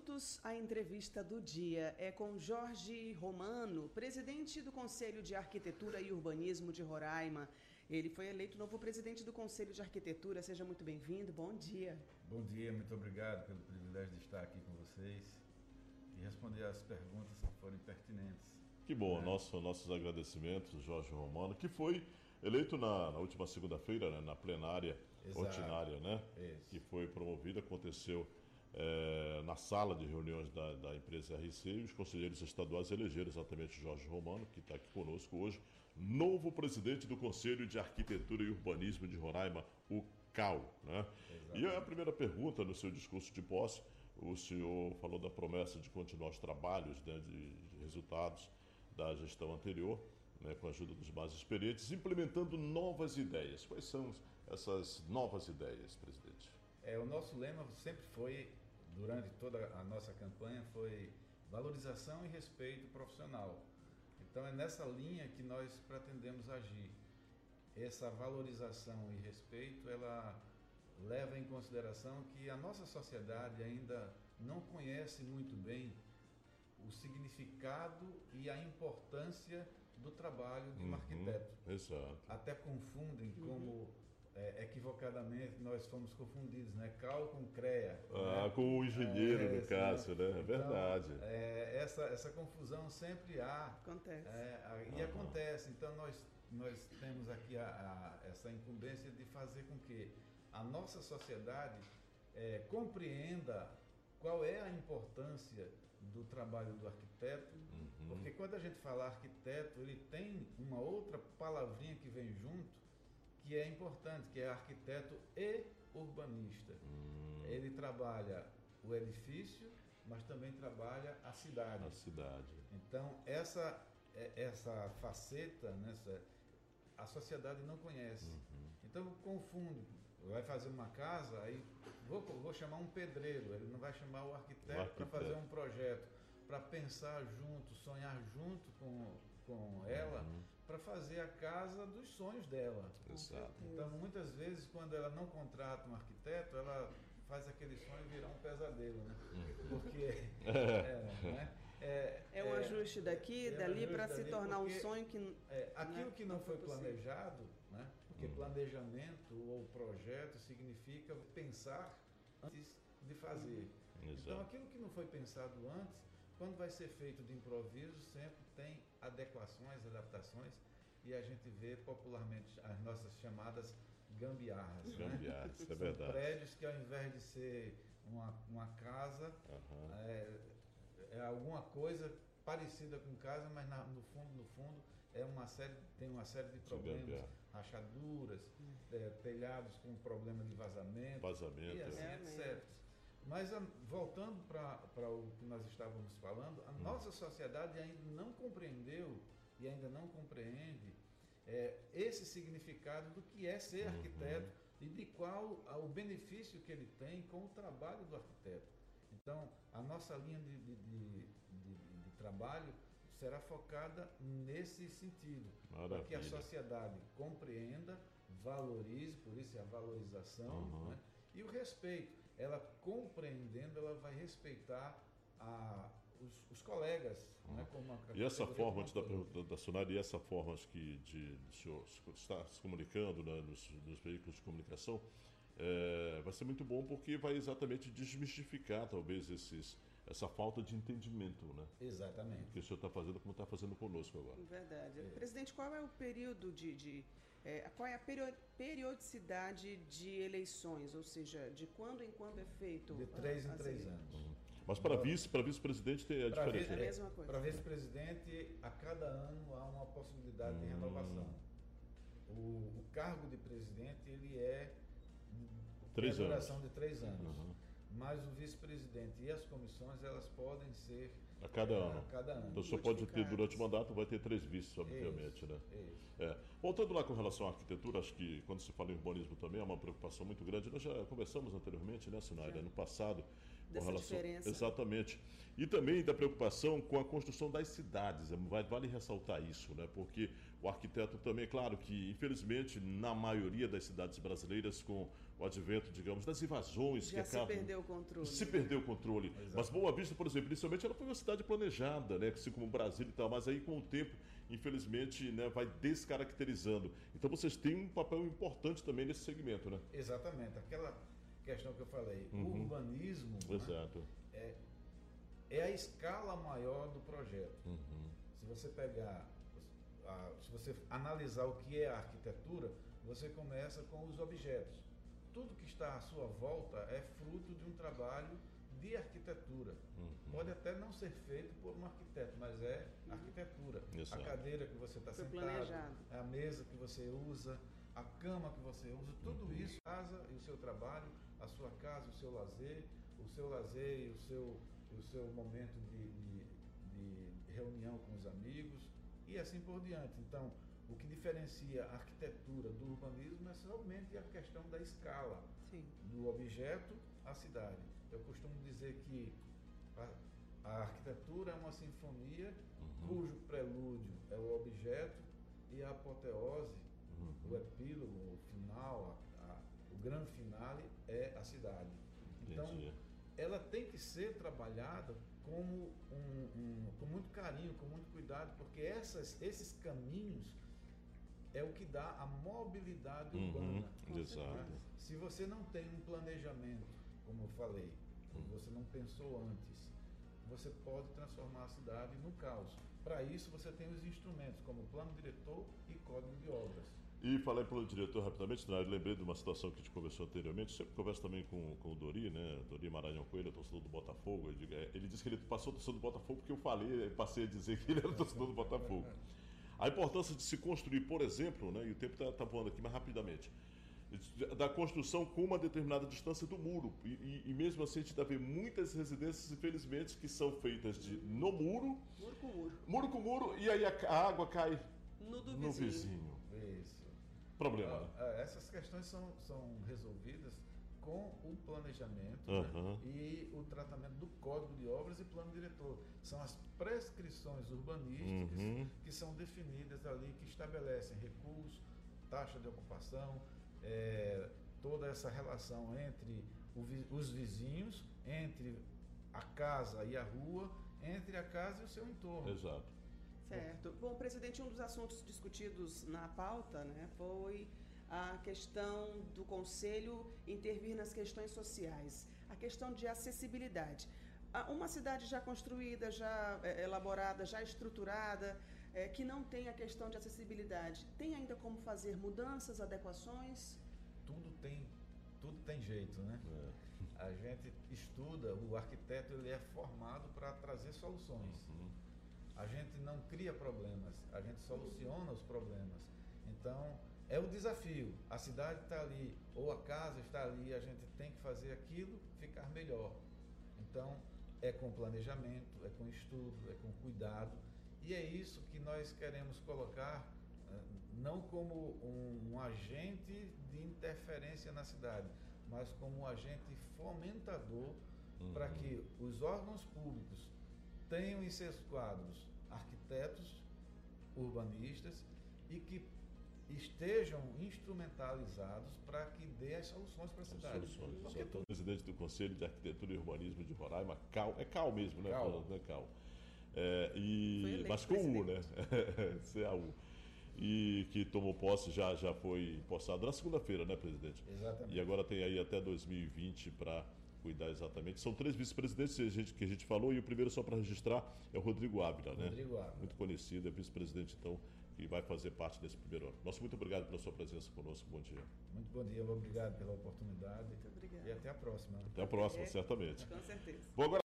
minutos, a entrevista do dia é com Jorge Romano, presidente do Conselho de Arquitetura e Urbanismo de Roraima. Ele foi eleito novo presidente do Conselho de Arquitetura. Seja muito bem-vindo. Bom dia. Bom dia, muito obrigado pelo privilégio de estar aqui com vocês e responder às perguntas que forem pertinentes. Que bom, nossos agradecimentos, Jorge Romano, que foi eleito na última segunda-feira, né, na plenária ordinária, né? Isso. Que foi promovida, aconteceu na sala de reuniões da empresa RC, e os conselheiros estaduais elegeram exatamente Jorge Romano, que está aqui conosco hoje, novo presidente do Conselho de Arquitetura e Urbanismo de Roraima, o CAU, né? E a primeira pergunta no seu discurso de posse, o senhor falou da promessa de continuar os trabalhos, né, de resultados da gestão anterior, né, com a ajuda dos mais experientes, implementando novas ideias. Quais são essas novas ideias, presidente? O nosso lema sempre foi, durante toda a nossa campanha, foi valorização e respeito profissional. Então é nessa linha que nós pretendemos agir. Essa valorização e respeito, ela leva em consideração que a nossa sociedade ainda não conhece muito bem o significado e a importância do trabalho de um arquiteto. Exato. Até confundem como equivocadamente nós fomos confundidos, né? CAU com CREA. Com o engenheiro, no caso, né? É então, verdade. Essa confusão sempre há. Acontece. E acontece. Então nós temos aqui essa incumbência de fazer com que a nossa sociedade compreenda qual é a importância do trabalho do arquiteto, porque quando a gente fala arquiteto, ele tem uma outra palavrinha que vem junto, que é importante, que é arquiteto e urbanista. Ele trabalha o edifício, mas também trabalha a cidade. A cidade. Então, essa faceta, a sociedade não conhece. Então, confunde. Vai fazer uma casa, aí vou chamar um pedreiro, ele não vai chamar o arquiteto para fazer um projeto, para pensar junto, sonhar junto com ela, para fazer a casa dos sonhos dela. Exato. Então, muitas vezes, quando ela não contrata um arquiteto, ela faz aquele sonho virar um pesadelo, né? Porque um ajuste daqui, dali, para se tornar um sonho que... aquilo que não foi planejado, né? Porque planejamento ou projeto significa pensar antes de fazer. Exato. Então, aquilo que não foi pensado antes, quando vai ser feito de improviso, sempre tem adequações, adaptações, e a gente vê popularmente as nossas chamadas gambiarras. Gambiarras, né? É verdade. São prédios que, ao invés de ser uma casa, é alguma coisa parecida com casa, mas no fundo tem uma série de problemas, rachaduras, telhados com problema de vazamento e assim, etc. Mas voltando para o que nós estávamos falando, a nossa sociedade ainda não compreendeu e ainda não compreende esse significado do que é ser arquiteto e de qual o benefício que ele tem com o trabalho do arquiteto. Então, a nossa linha de trabalho será focada nesse sentido, para que a sociedade compreenda, valorize, por isso é a valorização, né? E o respeito. Ela compreendendo, ela vai respeitar os colegas. Né? E essa forma, antes da pergunta da Sonara, e essa forma que o senhor está se comunicando, né, nos veículos de comunicação, vai ser muito bom, porque vai exatamente desmistificar talvez essa falta de entendimento, né? Exatamente. Que o senhor está fazendo, como está fazendo conosco agora. Verdade. Presidente, qual é o período qual é a periodicidade de eleições? Ou seja, de quando em quando é feito? De 3 em 3 anos. Mas para vice-presidente é diferente. É a mesma coisa. Para vice-presidente, a cada ano há uma possibilidade de renovação. O cargo de presidente, ele tem a duração de 3 anos. Mas o vice-presidente e as comissões, elas podem ser a cada ano. Então, o senhor pode ter, durante o mandato, vai ter 3 vices, obviamente, né? Voltando lá com relação à arquitetura, acho que quando se fala em urbanismo também é uma preocupação muito grande. Nós já conversamos anteriormente, né, Sinara, no passado, com relação... diferença. Exatamente. E também da preocupação com a construção das cidades. Vale ressaltar isso, né? Porque o arquiteto também, claro que, infelizmente, na maioria das cidades brasileiras, com o advento, digamos, das invasões. Já se perdeu o controle. Se perdeu o controle. Exato. Mas Boa Vista, por exemplo, inicialmente ela foi uma cidade planejada, né? Assim como Brasília e tal, mas aí com o tempo, infelizmente, né, vai descaracterizando. Então vocês têm um papel importante também nesse segmento, né? Exatamente. Aquela questão que eu falei, o urbanismo, Exato. né, é a escala maior do projeto. Se você pegar, se você analisar o que é a arquitetura, você começa com os objetos. Tudo que está à sua volta é fruto de um trabalho de arquitetura. Pode até não ser feito por um arquiteto, mas é arquitetura. Exato. A cadeira que você está sentado, a mesa que você usa, a cama que você usa, tudo isso, a casa e o seu trabalho, a sua casa, o seu lazer e o seu momento de reunião com os amigos e assim por diante. Então, o que diferencia a arquitetura do urbanismo é somente a questão da escala, do objeto à cidade. Eu costumo dizer que a arquitetura é uma sinfonia cujo prelúdio é o objeto e a apoteose, o epílogo, o final, o grande finale é a cidade. Então, ela tem que ser trabalhada como com muito carinho, com muito cuidado, porque esses caminhos é o que dá a mobilidade urbana. Exato. Se você não tem um planejamento, como eu falei, você não pensou antes, você pode transformar a cidade no caos. Para isso você tem os instrumentos como plano diretor e código de obras. E falei pelo diretor rapidamente, eu lembrei de uma situação que a gente conversou anteriormente, sempre converso também com o Dori, né? Dori Maranhão Coelho, torcedor do Botafogo. Ele disse que ele passou torcedor do Botafogo porque eu passei a dizer que ele era torcedor do Botafogo. A importância de se construir, por exemplo, né? E o tempo está voando aqui mais rapidamente, da construção com uma determinada distância do muro. E mesmo assim a gente vê muitas residências, infelizmente, que são feitas no muro. Muro com muro. Muro com muro, e aí a água cai no vizinho. Isso. Problema, né? Essas questões são resolvidas com o planejamento, né? E o tratamento do código de obras e plano diretor. São as prescrições urbanísticas que são definidas ali, que estabelecem recurso, taxa de ocupação, toda essa relação entre os vizinhos, entre a casa e a rua, entre a casa e o seu entorno. Exato. Certo. Bom, presidente, um dos assuntos discutidos na pauta, né, foi a questão do Conselho intervir nas questões sociais, a questão de acessibilidade. Uma cidade já construída, já elaborada, já estruturada, que não tem a questão de acessibilidade, tem ainda como fazer mudanças, adequações? Tudo tem jeito, né? A gente estuda, o arquiteto ele é formado para trazer soluções. A gente não cria problemas, a gente soluciona os problemas. Então, é o desafio. A cidade está ali, ou a casa está ali, a gente tem que fazer aquilo ficar melhor. Então, é com planejamento, é com estudo, é com cuidado. E é isso que nós queremos colocar, não como um agente de interferência na cidade, mas como um agente fomentador para que os órgãos públicos tenham em seus quadros arquitetos, urbanistas e que estejam instrumentalizados para que dê as soluções para a cidade. O presidente do Conselho de Arquitetura e Urbanismo de Roraima, Cal mesmo, né? Cal. Mas com U, né? CAU. E que tomou posse, já foi empossado na segunda-feira, né, presidente? Exatamente. E agora tem aí até 2020 para cuidar exatamente. São 3 vice-presidentes que a gente falou, e o primeiro, só para registrar, é o Rodrigo Ávila, né? Rodrigo Ávila. Muito conhecido, é vice-presidente, então, que vai fazer parte desse primeiro ano. Nosso muito obrigado pela sua presença conosco. Bom dia. Muito bom dia, obrigado pela oportunidade. Muito obrigada. E até a próxima. Até a próxima, certamente. Com certeza. Bom, agora